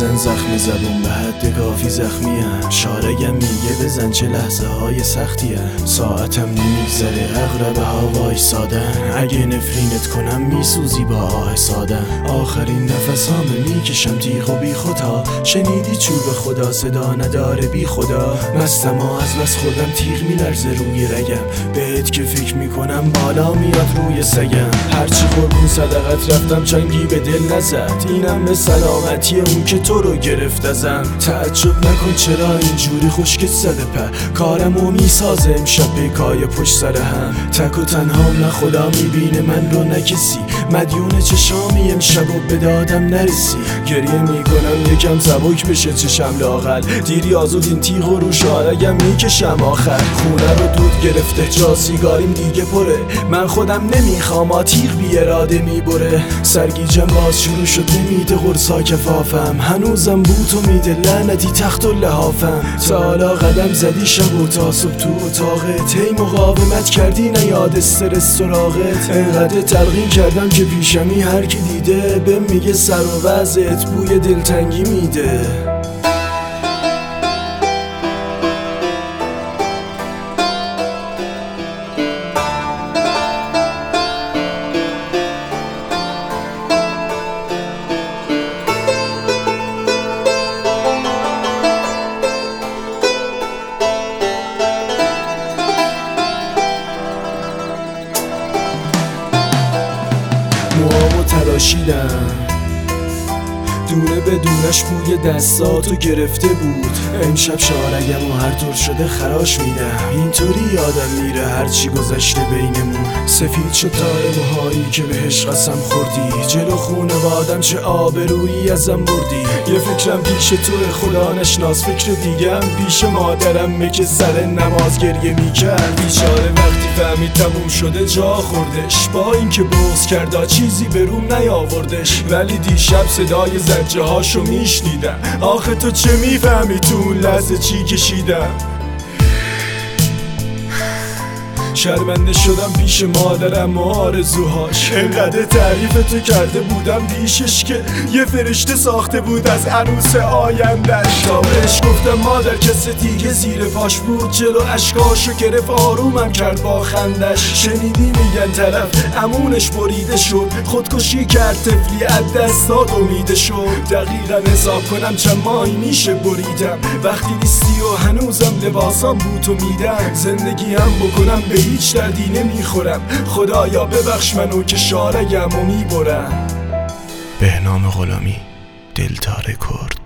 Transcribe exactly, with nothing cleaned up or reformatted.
بزن زخم زبون به حد کافی زخمیم. شارگم میگه بزن چه لحظه های سختیم. ساعتم نمیگذره اغرب هوای سادن. اگه نفرینت کنم میسوزی با آه سادن. آخرین نفس هامه میکشم تیغ و بی خدا. شنیدی چوب خدا صدا نداره بی خدا. مستم و از بس خودم تیغ میلرزه روی رگم. بهت که فکر میکنم بالا میاد روی سگم. هرچی قربون صدقت رفتم چنگی به دل نزد. اینم به سلامتی اون که تو رو گرفت ازم. تعجب نکن چرا اینجوری خشکت زده پر. کارمو میسازه امشب بکای پشت سر هم. تک و تنهام نه خدا میبینه من رو نه کسی. مدیون چشامی امشب و به دادم نرسی. گریه میکنم یکم سبک بشه چشم لاغل. دیری آزود این تیغ و رو شارگم میکشم آخر. خونه رو دود گرفته جا سیگاریم دیگه پره. من خودم نمیخوام تیغ بی اراده میبره. سرگیجم باز شروع شد نمیده قرصا کفافم. هنوزم بوتو میده لعنتی تخت و لحافم. تا حالا قدم زدی شب و تا صبح تو اتاقت. هی مقاومت کردی نه یاد استرس سراغت. انقدر تلقین کردم که پیشمی هر کی دیده بهم میگه سر و وضعت بوی دلتنگی میده. موامو تراشیدم دونه به دونش بوی دستاتو گرفته بود. امشب شارگم و هر طور شده خراش میدم. اینطوری یادم میره هرچی گذشته بینمون. سفید شد تار موهایی که بهش قسم خوردی. جلو خونوادم چه آبرویی ازم بردی. یه فکرم پیش توی خدا نشناس فکر دیگم پیش مادرم که سر نماز گریه میکرد. بیچاره وقتی فهمید تموم شده جا خوردش. با اینکه بغض کردا چیزی به روم نیاوردش. ولی دیشب صدای زجه هاشو میشنیدم. آخه تو چه میفهمی تو اون لحظه چی کشیدم. شرمنده شدم پیش مادرم و آرزوهاش. انقدر تعریف تو کرده بودم پیشش که یه فرشته ساخته بود از عروس آیندش. تا بهش گفتم مادر کسی دیگه زیر پاش بود. جلو اشکاشو گرفت آرومم کرد با خندش. شنیدی میگن طرف امونش بریده شد. خودکشی کرد طفلی از دست داد امیده شد. دقیقا حساب کنم چند ماهی میشه بریدم. وقتی نیستی و هنوزم لباسام بوتو میدم. زندگی هم بکنم به هیچ دردی نمیخورم. خدایا ببخش منو که شارگم و میبرم. بهنام غلامی، دلدار کرد.